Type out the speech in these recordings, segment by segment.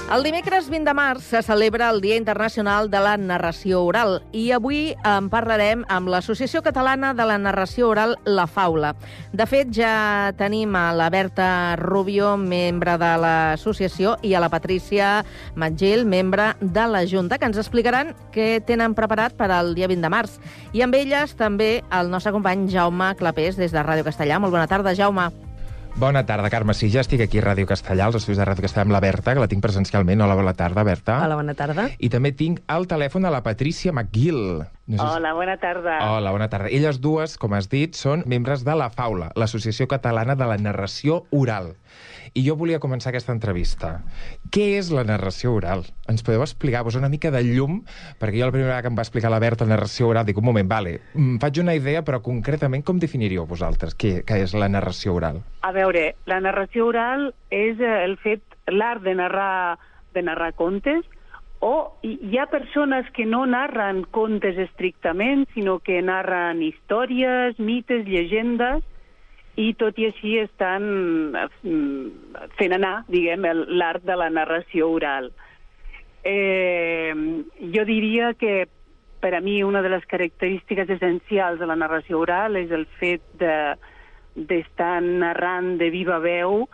El dimecres 20 de març se celebra el Dia Internacional de la Narració Oral i avui en parlarem amb l'Associació Catalana de la Narració Oral, La Faula. De fet, ja tenim a la Berta Rubio, membre de l'associació, i a la Patrícia Matgil, membre de la Junta, que ens explicaran què tenen preparat per al dia 20 de març. I amb elles també el nostre company Jaume Clapés, des de Ràdio Castellà. Molt bona tarda, Jaume. Bona tarda, Carme. Sí, ja estic aquí a Ràdio Castellà, als estudis de Ràdio Castellà, amb la Berta, que la tinc presencialment. Hola, bona tarda, Berta. Hola, bona tarda. I també tinc al telèfon a la Patrícia Matgil. Hola, bona tarda. Hola, bona tarda. Elles dues, com has dit, són membres de la Faula, l'Associació Catalana de la Narració Oral. I jo volia començar aquesta entrevista. Què és la narració oral? Ens podeu explicar-vos una mica de llum? Perquè jo la primera vegada que em va explicar la Berta la narració oral, dic, un moment, vale, faig una idea, però concretament com definiríeu vosaltres què és la narració oral? A veure, la narració oral és l'art de narrar contes, o hi ha persones que no narren contes estrictament, sinó que narren històries, mites, llegendes, i tot i així estan fent anar, diguem, l'art de la narració oral. Jo diria que per a mi una de les característiques essencials de la narració oral és el fet d'estar narrant de viva veu,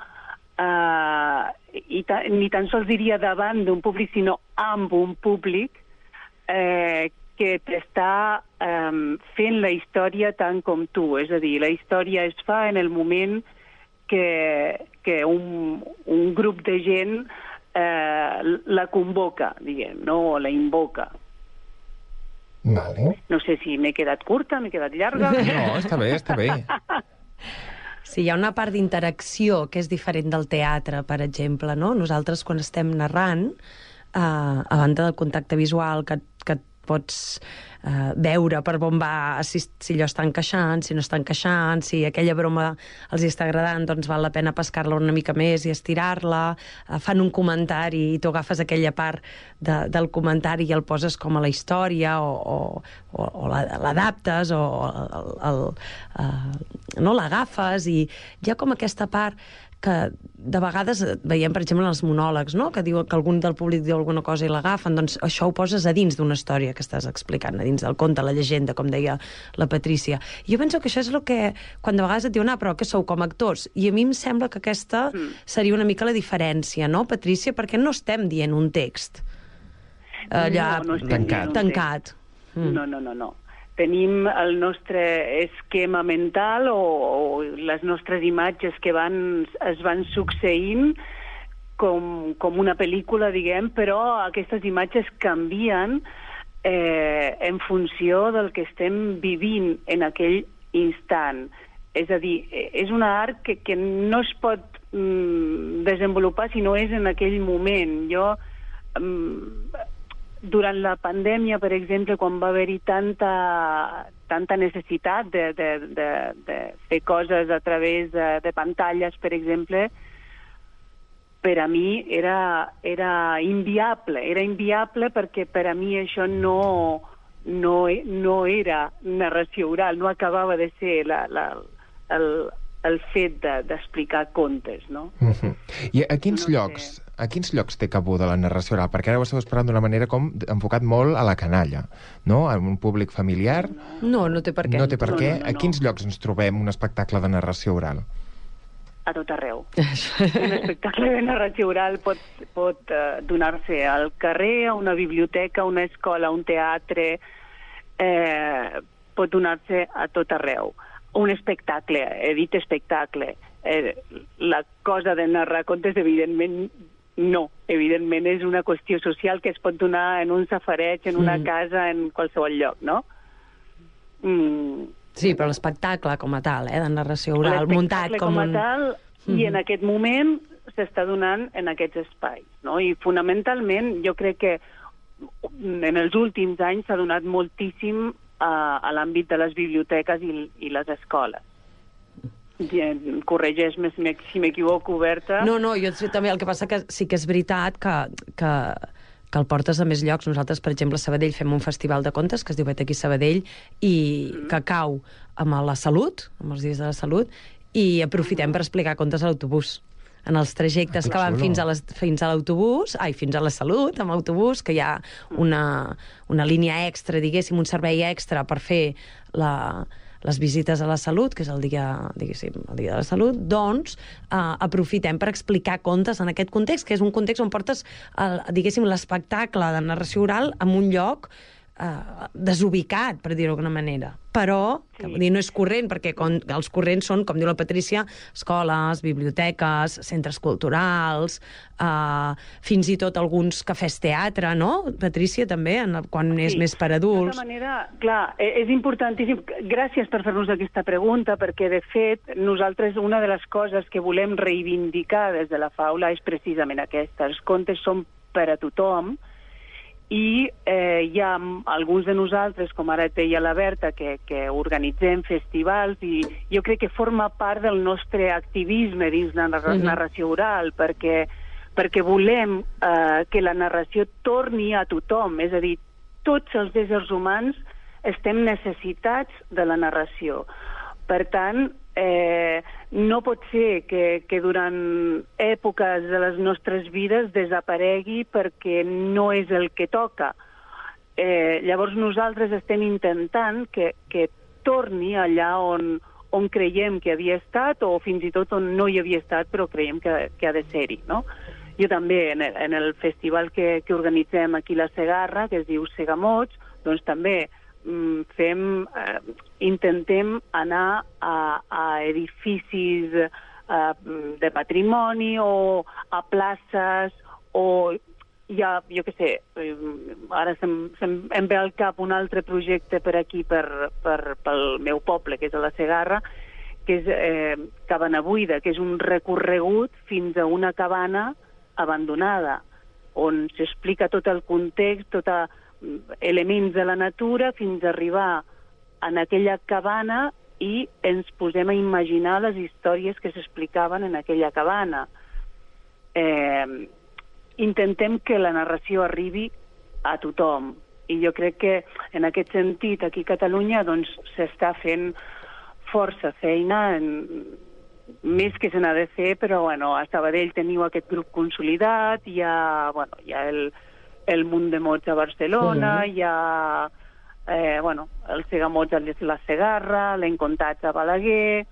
i ni tan sols diria davant d'un públic, sinó amb un públic que t'està fent la història tant com tu. És a dir, la història es fa en el moment que un grup de gent la convoca, diguem, no? O la invoca. Vale. No sé si m'he quedat curta, m'he quedat llarga. No, està bé, està bé. Sí, hi ha una part d'interacció que és diferent del teatre, per exemple, no? Nosaltres, quan estem narrant, a banda del contacte visual que pots veure per on va, si allò està encaixant, si no està encaixant, si aquella broma els està agradant, doncs val la pena pescar-la una mica més i estirar-la, fan un comentari i tu agafes aquella part del comentari i el poses com a la història o l'adaptes o l'agafes, i hi ha com aquesta part que de vegades veiem, per exemple, en els monòlegs, no? Que diuen que algun del públic diu alguna cosa i l'agafen, doncs això ho poses a dins d'una història que estàs explicant, a dins del conte, la llegenda, com deia la Patrícia. Jo penso que això és el que, quan de vegades et diuen, però que sou com actors, i a mi em sembla que aquesta seria una mica la diferència, no, Patrícia? Perquè no estem dient un text allà tancat. No. Tenim el nostre esquema mental o les nostres imatges que es van succeint com una pel·lícula, diguem, però aquestes imatges canvien en funció del que estem vivint en aquell instant. És a dir, és una art que no es pot desenvolupar si no és en aquell moment. Durant la pandèmia, per exemple, quan va haver-hi tanta necessitat de fer coses a través de pantalles, per exemple, per a mi era inviable. Era inviable perquè per a mi això no era narració oral, no acabava de ser el fet d'explicar contes, no? I a quins llocs té cabuda la narració oral? Perquè ara ho esteu parlant d'una manera com enfocat molt a la canalla, no? A un públic familiar. No té per què. No té per què. A quins llocs ens trobem un espectacle de narració oral? A tot arreu. Un espectacle de narració oral pot donar-se al carrer, a una biblioteca, a una escola, a un teatre, pot donar-se a tot arreu. Un espectacle, he dit espectacle. La cosa de narrar contes, evidentment, no. Evidentment és una qüestió social que es pot donar en un safareig, en una casa, en qualsevol lloc, no? Sí, però l'espectacle com a tal, de narració oral, muntat com un... tal, i en aquest moment s'està donant en aquests espais, no? I fonamentalment jo crec que en els últims anys s'ha donat moltíssim a l'àmbit de les biblioteques i les escoles. Corregeix-me si m'equivoco, Berta. No, jo també. El que passa que sí que és veritat que el portes a més llocs. Nosaltres, per exemple, a Sabadell fem un festival de contes que es diu Vet aquí Sabadell i que cau amb la Salut, amb els dies de la Salut, i aprofitem per explicar contes a l'autobús. en els trajectes que van fins a l'autobús, fins a la Salut, amb autobús, que hi ha una línia extra, diguéssim, un servei extra per fer les visites a la Salut, que és el dia, diguéssim, el dia de la Salut, doncs aprofitem per explicar contes en aquest context, que és un context on portes, diguéssim, l'espectacle de narració oral en un lloc desubicat, per dir-ho d'alguna manera. Però, vull dir, no és corrent, perquè els corrents són, com diu la Patrícia, escoles, biblioteques, centres culturals, fins i tot alguns cafès teatre, no, Patrícia, també, quan és més per adults. De tota manera, clar, és importantíssim. Gràcies per fer-nos aquesta pregunta, perquè, de fet, nosaltres una de les coses que volem reivindicar des de la Faula és precisament aquesta. Els contes són per a tothom, i hi ha alguns de nosaltres, com ara et deia la Berta, que organitzem festivals, i jo crec que forma part del nostre activisme dins la narració oral, perquè volem que la narració torni a tothom, és a dir, tots els éssers humans estem necessitats de la narració. Per tant, no pot ser que durant èpoques de les nostres vides desaparegui perquè no és el que toca. Llavors nosaltres estem intentant que torni allà on creiem que havia estat, o fins i tot on no hi havia estat però creiem que ha de ser-hi, no? Jo també, en el festival que organitzem aquí a la Segarra, que es diu Segamots, doncs també intentem anar a edificis de patrimoni o a places, o ja, jo què sé, ara em ve al cap un altre projecte per aquí, pel meu poble, que és a la Segarra, que és Cabana Buida, que és un recorregut fins a una cabana abandonada, on s'explica tot el context, elements de la natura, fins a arribar en aquella cabana i ens posem a imaginar les històries que s'explicaven en aquella cabana. Intentem que la narració arribi a tothom, i jo crec que en aquest sentit aquí a Catalunya doncs s'està fent força feina, més que se n'ha de fer, però bueno, a Sabadell teniu aquest grup consolidat, hi ha el Munt de Mots a Barcelona, hi ha el Segamots a la Segarra, l'Encontats a Balaguer,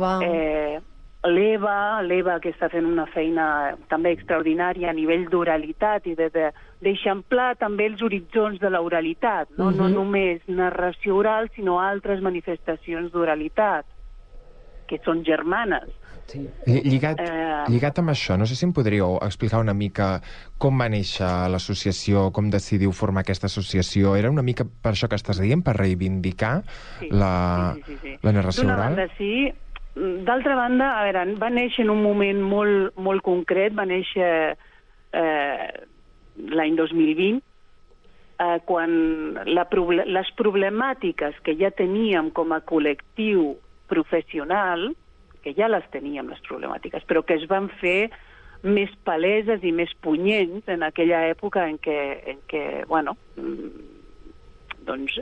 l'Eva, que està fent una feina també extraordinària a nivell d'oralitat i d'eixamplar també els horitzons de l'oralitat, no només narració oral, sinó altres manifestacions d'oralitat, que són germanes. Sí. Lligat amb això, no sé si em podríeu explicar una mica com va néixer l'associació, com decidiu formar aquesta associació. Era una mica per això que estàs dient, per reivindicar la narració oral? D'una banda, sí. D'altra banda, a veure, va néixer en un moment molt, molt concret, va néixer l'any 2020, quan les problemàtiques que ja teníem com a col·lectiu professional, que ja les teníem, les problemàtiques, però que es van fer més paleses i més punyents en aquella època en què bueno, doncs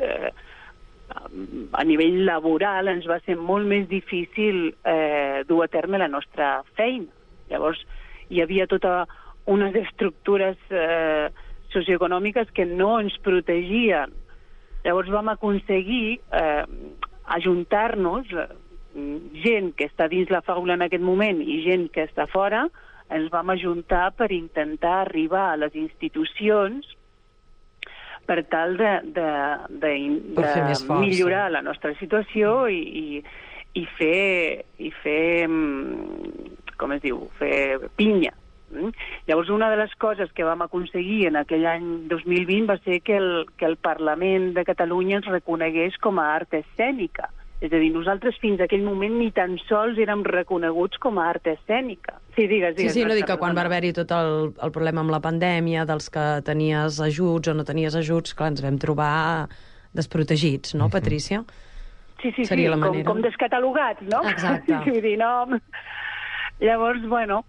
a nivell laboral ens va ser molt més difícil dur a terme la nostra feina. Llavors hi havia tota unes estructures socioeconòmiques que no ens protegien. Llavors vam aconseguir ajuntar-nos, gent que està dins la Faula en aquest moment i gent que està fora, ens vam ajuntar per intentar arribar a les institucions per tal de millorar la nostra situació i fer com es diu, fer pinya. Llavors, una de les coses que vam aconseguir en aquell any 2020 va ser que el Parlament de Catalunya ens reconegués com a art escènica. És a dir, nosaltres fins a aquell moment ni tan sols érem reconeguts com a art escènica. Sí, digues. Sí, no dic que quan va haver-hi tot el problema amb la pandèmia, dels que tenies ajuts o no tenies ajuts, clar, ens vam trobar desprotegits, no, Patrícia? Sí, com descatalogats, no? Exacte. Vull dir, no... Llavors, bueno,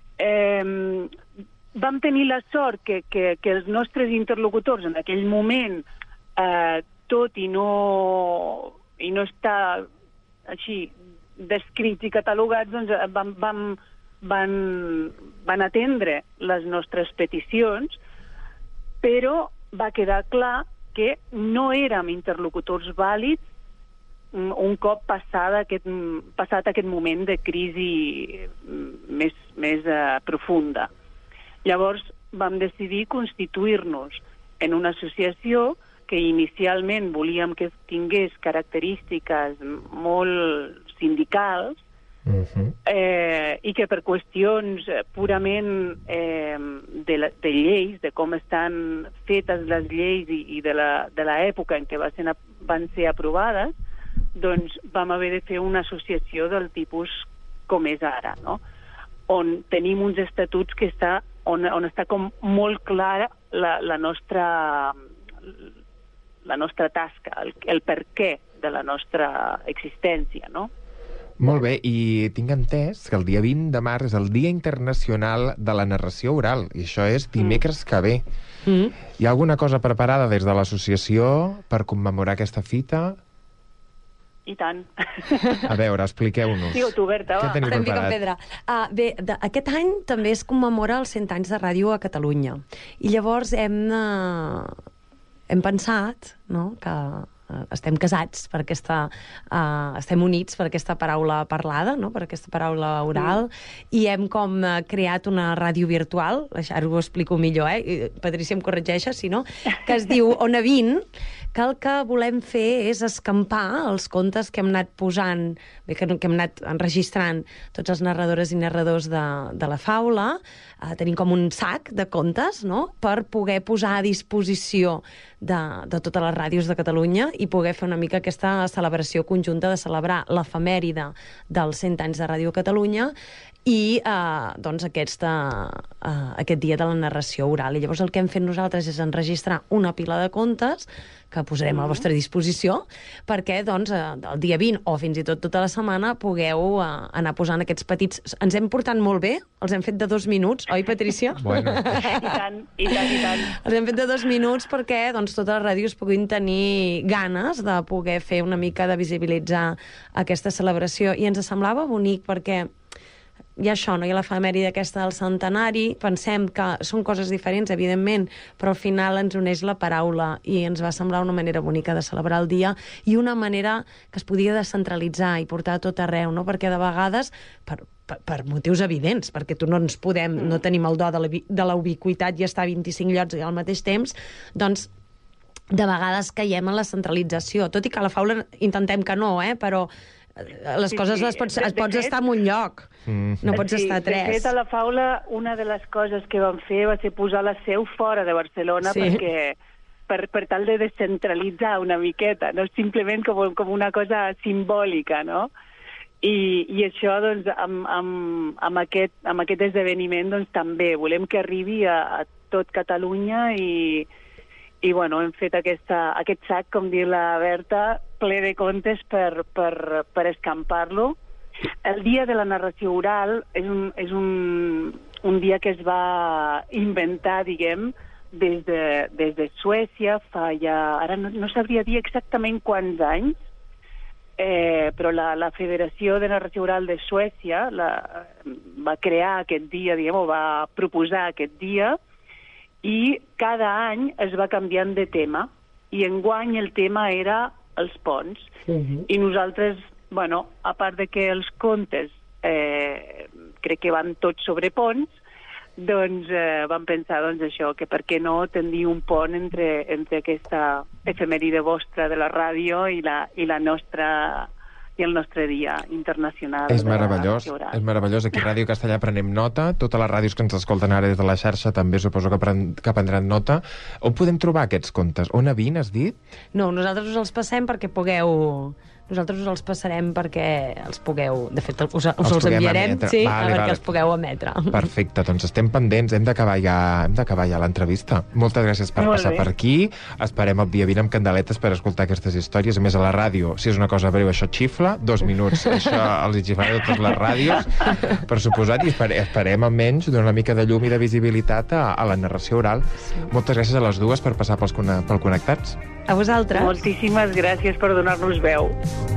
vam tenir la sort que els nostres interlocutors en aquell moment, tot i no està així descrits i catalogats, doncs vam van atendre les nostres peticions, però va quedar clar que no érem interlocutors vàlids un cop passat aquest moment de crisi més profunda. Llavors vam decidir constituir-nos en una associació que inicialment volíem que tingués característiques molt sindicals, i que per qüestions purament de lleis, de com estan fetes les lleis i de l'època en què van ser aprovades, doncs vam haver de fer una associació del tipus com és ara, no? On tenim uns estatuts on està com molt clara la nostra tasca, el per què de la nostra existència, no? Molt bé, i tinc entès que el dia 20 de març és el Dia Internacional de la Narració Oral, i això és dimecres que ve. Hi ha alguna cosa preparada des de l'associació per commemorar aquesta fita? I tant. A veure, expliqueu-nos. Digue-t'ho, Berta, va. Què teniu preparat? Pedra. Bé, aquest any també es commemora els 100 anys de ràdio a Catalunya. I llavors hem pensat, no?, que estem casats per estem units per aquesta paraula parlada, no?, per aquesta paraula oral, i hem com creat una ràdio virtual, ara ho explico millor, Patrícia em corregeix, si no, que es diu Ona 20, que el que volem fer és escampar els contes que hem anat posant, que hem anat enregistrant tots els narradores i narradors de la faula. Tenim com un sac de contes, no?, per poder posar a disposició de totes les ràdios de Catalunya i poder fer una mica aquesta celebració conjunta de celebrar l'efemèride dels 100 anys de Ràdio Catalunya i doncs aquest dia de la narració oral. I llavors el que hem fet nosaltres és enregistrar una pila de contes que posarem a la vostra disposició perquè doncs, el dia 20 o fins i tot tota la setmana pugueu anar posant aquests petits... Ens hem portat molt bé, els hem fet de 2 minuts, oi, Patrícia? Bueno. I tant. Els hem fet de 2 minuts perquè doncs, totes les ràdios puguin tenir ganes de poder fer una mica de visibilitzar aquesta celebració. I ens semblava bonic perquè hi ha això, no? Hi ha l'efemèride aquesta del centenari, pensem que són coses diferents, evidentment, però al final ens uneix la paraula i ens va semblar una manera bonica de celebrar el dia i una manera que es podia descentralitzar i portar a tot arreu, no? Perquè de vegades, per motius evidents, perquè no tenim el do de la ubiquitat i estar a 25 llocs al mateix temps, doncs de vegades caiem en la centralització, tot i que a la faula intentem que no, però les coses les pots estar en un lloc, no pots estar a 3. De fet, a la faula, una de les coses que vam fer va ser posar la seu fora de Barcelona perquè per tal de descentralitzar una miqueta, no simplement com una cosa simbòlica, no? I això, doncs, amb aquest esdeveniment, doncs, també volem que arribi a tot Catalunya i bueno, hem fet aquest sac, com diu la Berta, ple de contes per escampar-lo. El dia de la narració oral és un dia que es va inventar, diguem, des de Suècia, fa ja... Ara no sabria dir exactament quants anys, però la Federació de Narració Oral de Suècia va crear aquest dia, diguem, o va proposar aquest dia, i cada any es va canviant de tema, i enguany el tema era els ponts. I nosaltres, bueno, a part de que els contes crec que van tots sobre ponts, doncs vam pensar això, que per què no tendir un pont entre aquesta efemèride vostra de la ràdio i el nostre dia internacional. És meravellós. Aquí a Ràdio Castellà prenem nota. Totes les ràdios que ens escolten ara des de la xarxa també suposo que prendran nota. On podem trobar aquests contes? Ona 20, has dit? No, nosaltres us els passem perquè pugueu... Nosaltres us els passarem perquè els pugueu... De fet, us els enviarem perquè els pugueu emetre. Perfecte, doncs estem pendents. Hem d'acabar ja l'entrevista. Moltes gràcies per passar per aquí. Esperem el dia 20 amb candeletes per escoltar aquestes històries. A més, a la ràdio, si és una cosa breu, això xifla. 2 minuts. Això els xiflaré a totes les ràdios, per suposat, i esperem almenys donar una mica de llum i de visibilitat a la narració oral. Moltes gràcies a les dues per passar pel Connectats. A vosaltres. Moltíssimes gràcies per donar-nos veu.